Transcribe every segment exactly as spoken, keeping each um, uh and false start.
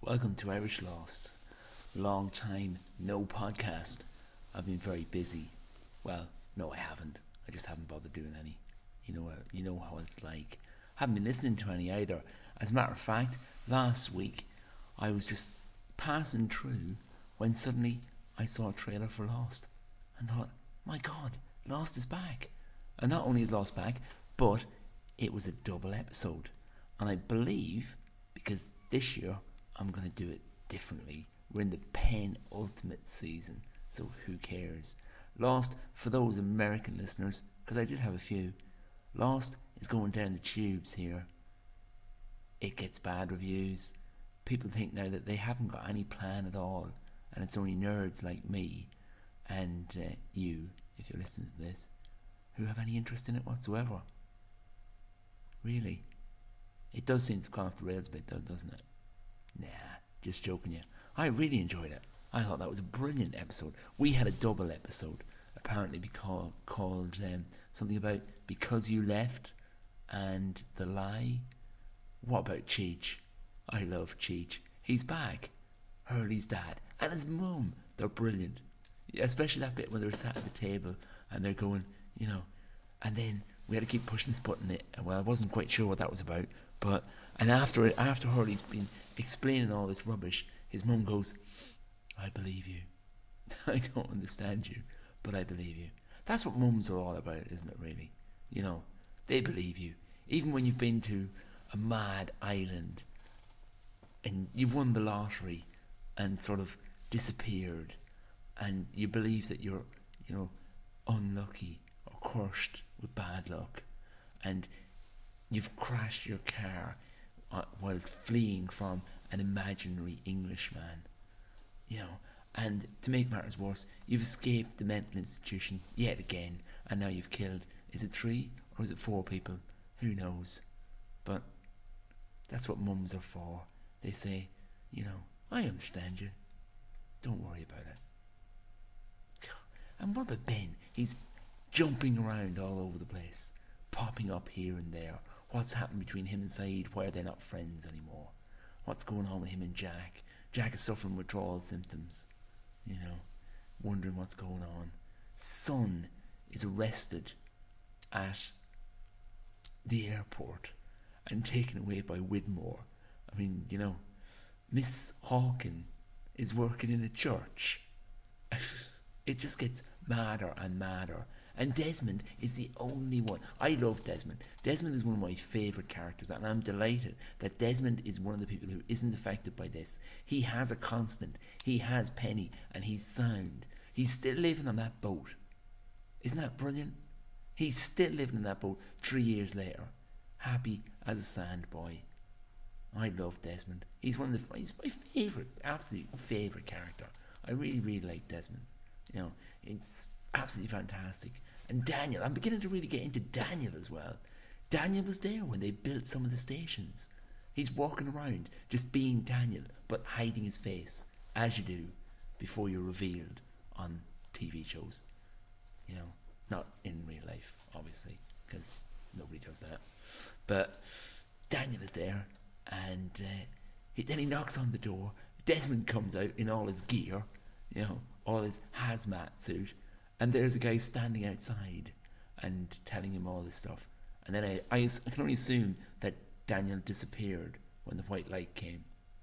Welcome to Irish Lost. Long time, no podcast. I've been very busy. Well, no, I haven't. I just haven't bothered doing any. You know, you know how it's like. I haven't been listening to any either. As a matter of fact, last week I was just passing through when suddenly I saw a trailer for Lost and thought, my God, Lost is back. And not only is Lost back, but it was a double episode. And I believe, because this year I'm going to do it differently, we're in the penultimate season, so who cares? Lost, for those American listeners, because I did have a few, Lost is going down the tubes here. It gets bad reviews. People think now that they haven't got any plan at all, and it's only nerds like me and uh, you, if you're listening to this, who have any interest in it whatsoever. Really. It does seem to have gone off the rails a bit though, doesn't it? Nah, just joking you. I really enjoyed it. I thought that was a brilliant episode. We had a double episode, apparently because, called um, something about Because You Left and The Lie. What about Cheech? I love Cheech. He's back. Hurley's dad and his mum. They're brilliant. Especially that bit when they're sat at the table and they're going, you know, and then we had to keep pushing this button. It well, I wasn't quite sure what that was about, but and after it, after Hurley's been explaining all this rubbish, his mum goes, "I believe you. I don't understand you, but I believe you." That's what mums are all about, isn't it? Really, you know, they believe you, even when you've been to a mad island and you've won the lottery and sort of disappeared, and you believe that you're, you know, unlucky or cursed with bad luck, and you've crashed your car uh, while fleeing from an imaginary Englishman, you know, and to make matters worse, you've escaped the mental institution yet again, and now you've killed, is it three or is it four people? Who knows? But that's what mums are for. They say, you know, I understand you. Don't worry about it. And what about Ben? He's jumping around all over the place, popping up here and there. What's happened between him and Saeed? Why are they not friends anymore? What's going on with him and Jack? Jack is suffering withdrawal symptoms, you know, wondering what's going on. Son is arrested at the airport and taken away by Widmore. I mean, you know, Miss Hawken is working in a church. It just gets madder and madder. And Desmond is the only one. I love Desmond. Desmond is one of my favourite characters, and I'm delighted that Desmond is one of the people who isn't affected by this. He has a constant. He has Penny, and he's sound. He's still living on that boat. Isn't that brilliant? He's still living in that boat three years later, happy as a sand boy. I love Desmond. He's one of the. He's my favourite, absolute favourite character. I really, really like Desmond. You know, it's absolutely fantastic. And Daniel, I'm beginning to really get into Daniel as well. Daniel was there when they built some of the stations. He's walking around just being Daniel, but hiding his face, as you do before you're revealed on T V shows. You know, not in real life, obviously, because nobody does that. But Daniel is there, and uh, he, then he knocks on the door. Desmond comes out in all his gear, you know, all his hazmat suit, and there's a guy standing outside and telling him all this stuff. And then I, I, I can only assume that Daniel disappeared when the white light came.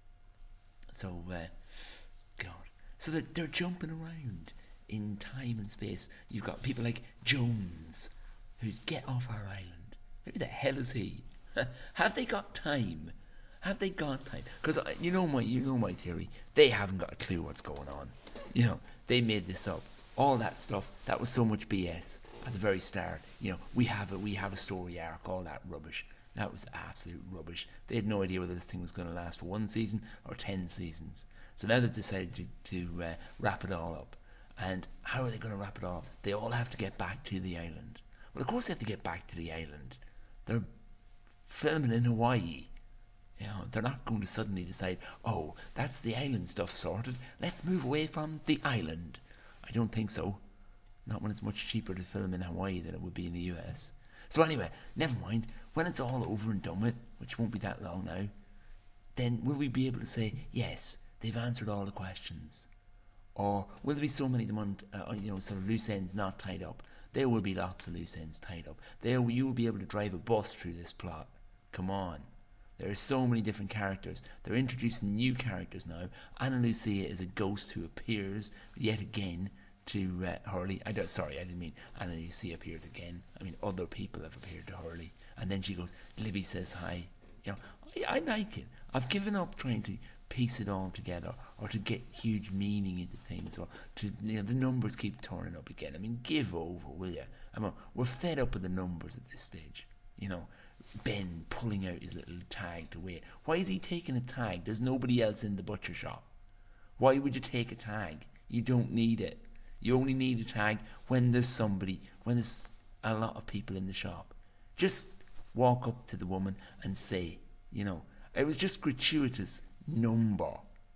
So, uh, God. So that they're jumping around in time and space. You've got people like Jones, who get off our island. Who the hell is he? Have they got time? Have they got time? Because you know my, you know my theory. They haven't got a clue what's going on. You know, they made this up. All that stuff, that was so much B S at the very start. You know, we have a we have a story arc, all that rubbish. That was absolute rubbish. They had no idea whether this thing was going to last for one season or ten seasons. So now they've decided to, to uh, wrap it all up. And how are they going to wrap it all? They all have to get back to the island. Well, of course they have to get back to the island. They're filming in Hawaii. You know, they're not going to suddenly decide, oh, that's the island stuff sorted. Let's move away from the island. I don't think so. Not when it's much cheaper to film in Hawaii than it would be in the U S. So anyway, never mind. When it's all over and done with, which won't be that long now, then will we be able to say, yes, they've answered all the questions? Or will there be so many of them on, uh, you know, sort of loose ends not tied up? There will be lots of loose ends tied up. There you will be able to drive a bus through this plot. Come on. There are so many different characters. They're introducing new characters now. Ana Lucia is a ghost who appears yet again to uh, Hurley. I don't, sorry, I didn't mean Ana Lucia appears again. I mean other people have appeared to Hurley. And then she goes, Libby says hi. You know, I, I like it. I've given up trying to piece it all together or to get huge meaning into things or to, you know, the numbers keep turning up again. I mean, give over, will you? I mean, we're fed up with the numbers at this stage. You know, Ben pulling out his little tag to weigh. Why is he taking a tag? There's nobody else in the butcher shop. Why would you take a tag? You don't need it. You only need a tag when there's somebody, when there's a lot of people in the shop. Just walk up to the woman and say, you know, it was just gratuitous number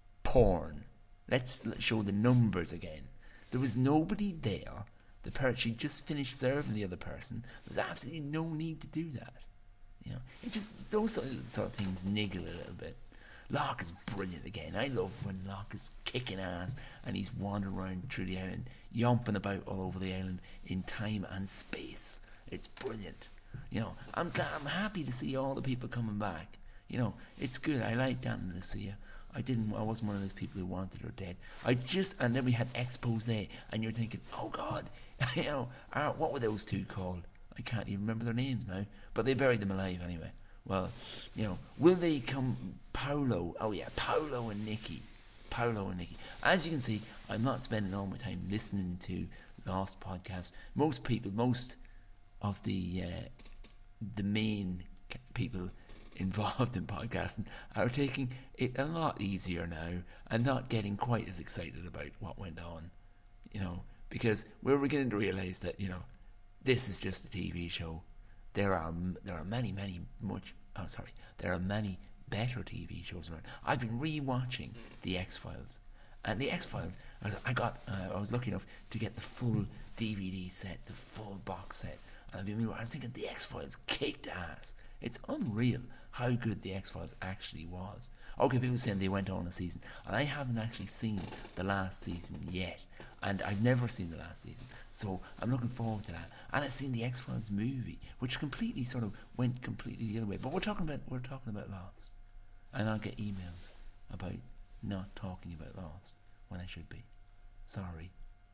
porn. Let's show the numbers again. There was nobody there. The person, she just finished serving the other person. There was absolutely no need to do that. You know, it just, those sort of, sort of things niggle a little bit. Locke is brilliant again. I love when Locke is kicking ass and he's wandering around through the island, yomping about all over the island in time and space. It's brilliant. You know, I'm glad, I'm happy to see all the people coming back. You know, it's good. I like Ana Lucia. I didn't. I wasn't one of those people who wanted her dead. I just, and then we had expose, and you're thinking, oh God, you know, uh, what were those two called? I can't even remember their names now, but they buried them alive anyway. Well, you know, will they come? Paolo. Oh yeah, Paolo and Nikki. Paolo and Nikki. As you can see, I'm not spending all my time listening to Lost podcasts. Most people, most of the uh, the main people involved in podcasting are taking it a lot easier now and not getting quite as excited about what went on, you know, because we're beginning to realise that, you know, this is just a T V show. There are there are many, many, much, oh sorry, there are many better T V shows around. I've been re-watching The X-Files, and The X-Files, I, was, I got, uh, I was lucky enough to get the full D V D set, the full box set, and I've been, I was thinking The X-Files kicked ass. It's unreal how good The X-Files actually was. Okay, people saying they went on a season, and I haven't actually seen the last season yet, and I've never seen the last season, so I'm looking forward to that. And I've seen the X-Files movie, which completely sort of went completely the other way. But we're talking about we're talking about Lost, and I'll get emails about not talking about Lost when I should be. Sorry,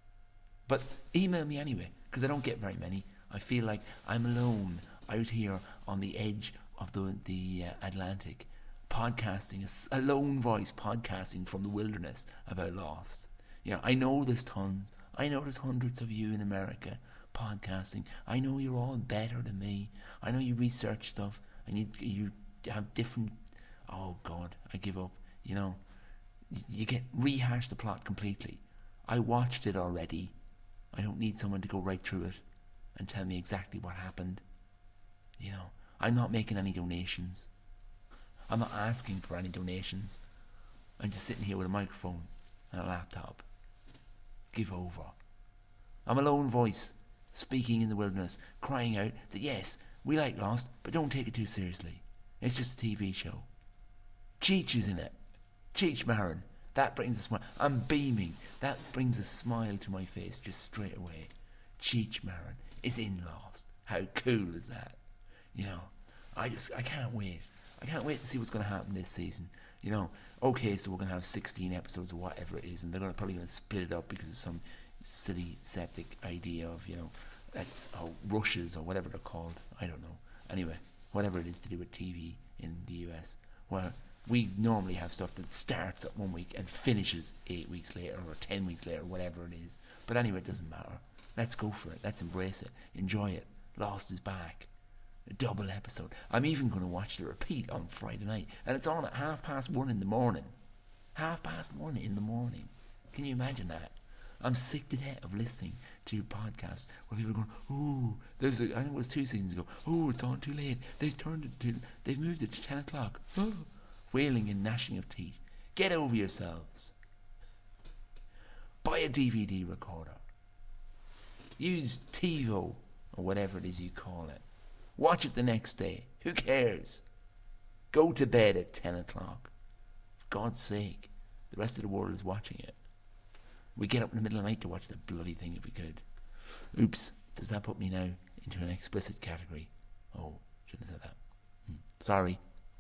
but email me anyway, because I don't get very many. I feel like I'm alone out here on the edge of the the uh, Atlantic, podcasting, a, a lone voice podcasting from the wilderness about Lost. Yeah, I know there's tons. I know there's hundreds of you in America podcasting. I know you're all better than me. I know you research stuff and you you have different. Oh God, I give up. You know, you get rehash the plot completely. I watched it already. I don't need someone to go right through it and tell me exactly what happened. You know, I'm not making any donations. I'm not asking for any donations. I'm just sitting here with a microphone and a laptop. Give over. I'm a lone voice speaking in the wilderness, crying out that yes, we like Lost, but don't take it too seriously. It's just a T V show. Cheech is in it. Cheech Marin. That brings a smile. I'm beaming. That brings a smile to my face just straight away. Cheech Marin is in Lost. How cool is that? You know, I just, I can't wait. I can't wait to see what's going to happen this season. You know, okay, so we're going to have sixteen episodes or whatever it is, and they're gonna, probably going to split it up because of some silly, septic idea of, you know, that's oh, rushes or whatever they're called. I don't know. Anyway, whatever it is to do with T V in the U S, where we normally have stuff that starts at one week and finishes eight weeks later or ten weeks later, whatever it is. But anyway, it doesn't matter. Let's go for it. Let's embrace it. Enjoy it. Lost is back. A double episode. I'm even going to watch the repeat on Friday night, and it's on at half past one in the morning. Half past one in the morning. Can you imagine that? I'm sick to death of listening to podcasts where people are going, "Ooh, there's a, I think it was two seasons ago. Oh, it's on too late. They've turned it to, they've moved it to ten o'clock." Oh, wailing and gnashing of teeth. Get over yourselves. Buy a D V D recorder. Use TiVo or whatever it is you call it. Watch it the next day. Who cares? Go to bed at ten o'clock. God's sake. The rest of the world is watching it. We get up in the middle of the night to watch the bloody thing if we could. Oops, does that put me now into an explicit category? Oh, shouldn't have said that. Hmm. Sorry.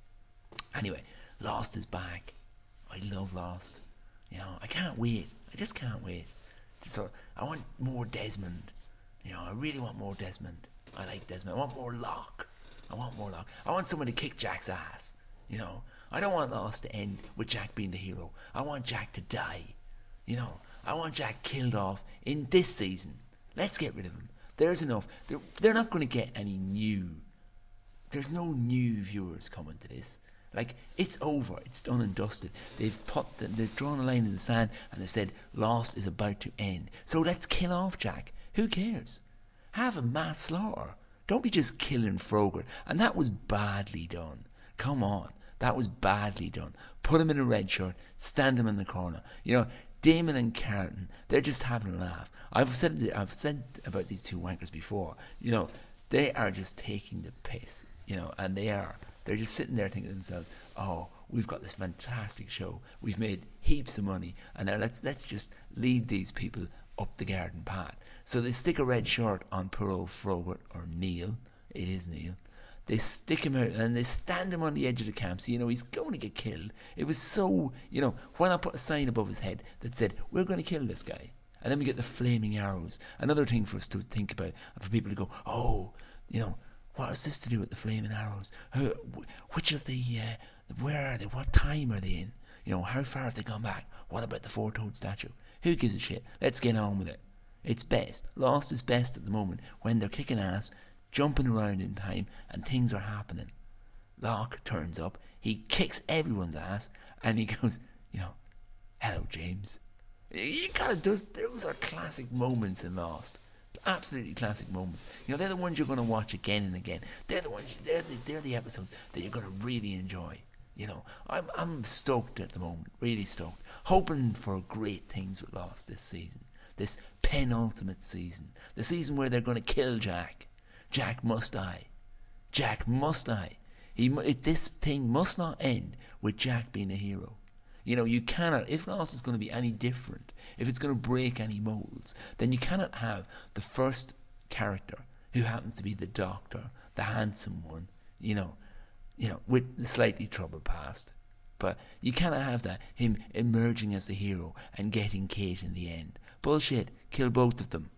Anyway, Lost is back. I love Lost. You know, I can't wait. I just can't wait. So I want more Desmond. You know, I really want more Desmond. I like Desmond. I want more Locke. I want more Locke. I want someone to kick Jack's ass. You know, I don't want Lost to end with Jack being the hero. I want Jack to die. You know, I want Jack killed off in this season. Let's get rid of him. There's enough. They're, they're not going to get any new. There's no new viewers coming to this. Like, it's over. It's done and dusted. They've put, the, they've drawn a line in the sand and they said Lost is about to end. So let's kill off Jack. Who cares? Have a mass slaughter. Don't be just killing Frogger. And that was badly done. Come on. That was badly done. Put him in a red shirt. Stand him in the corner. You know, Damon and Carlton, they're just having a laugh. I've said I've said about these two wankers before. You know, they are just taking the piss. You know, and they are. They're just sitting there thinking to themselves, oh, we've got this fantastic show. We've made heaps of money. And now let's let's just lead these people up the garden path. So they stick a red shirt on poor old Frogger, or Neil. It is Neil. They stick him out and they stand him on the edge of the camp so, you know, he's going to get killed. It was so, you know, why not put a sign above his head that said, we're going to kill this guy. And then we get the flaming arrows. Another thing for us to think about, and for people to go, oh, you know, what has this to do with the flaming arrows? How, which of the, uh, where are they? What time are they in? You know, how far have they gone back? What about the four-toed statue? Who gives a shit? Let's get on with it. It's best. Lost is best at the moment when they're kicking ass, jumping around in time, and things are happening. Locke turns up, he kicks everyone's ass, and he goes, you know, hello, James. You gotta, those, those are classic moments in Lost. Absolutely classic moments. You know, they're the ones you're going to watch again and again. They're the ones, they're the, they're the episodes that you're going to really enjoy. You know, I'm I'm stoked at the moment, really stoked. Hoping for great things with Lost this season. This penultimate season. The season where they're going to kill Jack. Jack must die. Jack must die. He it, this thing must not end with Jack being a hero. You know, you cannot, if Lost is going to be any different, if it's going to break any molds, then you cannot have the first character, who happens to be the doctor, the handsome one, you know, you know, with the slightly troubled past. But you cannot have that, him emerging as the hero and getting Kate in the end. Bullshit. Kill both of them.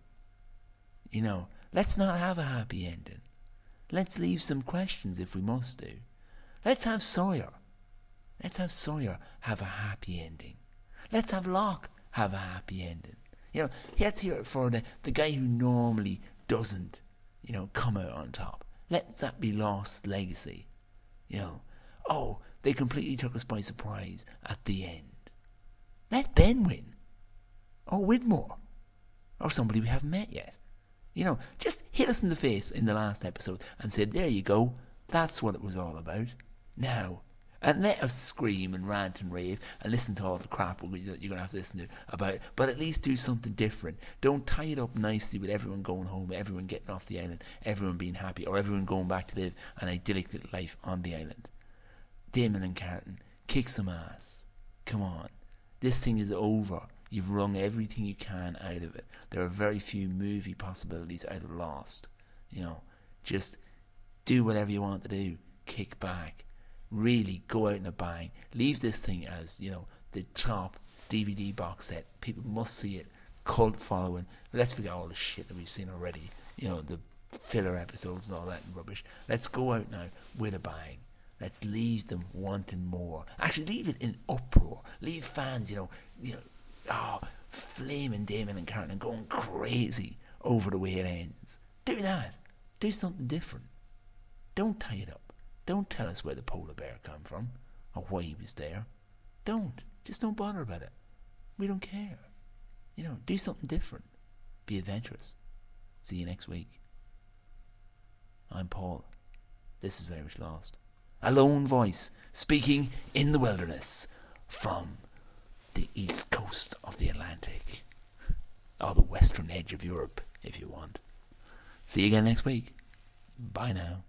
You know, let's not have a happy ending. Let's leave some questions if we must do. Let's have Sawyer. Let's have Sawyer have a happy ending. Let's have Locke have a happy ending. You know, let's hear it for the, the guy who normally doesn't, you know, come out on top. Let that be Lost's legacy. You know, oh, they completely took us by surprise at the end. Let Ben win. Or Widmore. Or somebody we haven't met yet. You know, just hit us in the face in the last episode and say, there you go, that's what it was all about. Now, and let us scream and rant and rave and listen to all the crap that you're going to have to listen to about it, but at least do something different. Don't tie it up nicely with everyone going home, everyone getting off the island, everyone being happy, or everyone going back to live an idyllic little life on the island. Damon and Carlton, kick some ass. Come on. This thing is over. You've wrung everything you can out of it. There are very few movie possibilities out of Lost. You know, just do whatever you want to do. Kick back. Really go out in a bang. Leave this thing as, you know, the top D V D box set. People must see it. Cult following. But let's forget all the shit that we've seen already. You know, the filler episodes and all that rubbish. Let's go out now with a bang. Let's leave them wanting more. Actually, leave it in uproar. Leave fans, you know, you know, oh, flaming Damon and Carlton and going crazy over the way it ends. Do that. Do something different. Don't tie it up. Don't tell us where the polar bear came from or why he was there. Don't. Just don't bother about it. We don't care. You know, do something different. Be adventurous. See you next week. I'm Paul. This is Irish Lost. A lone voice speaking in the wilderness from the east coast of the Atlantic. Or the western edge of Europe, if you want. See you again next week. Bye now.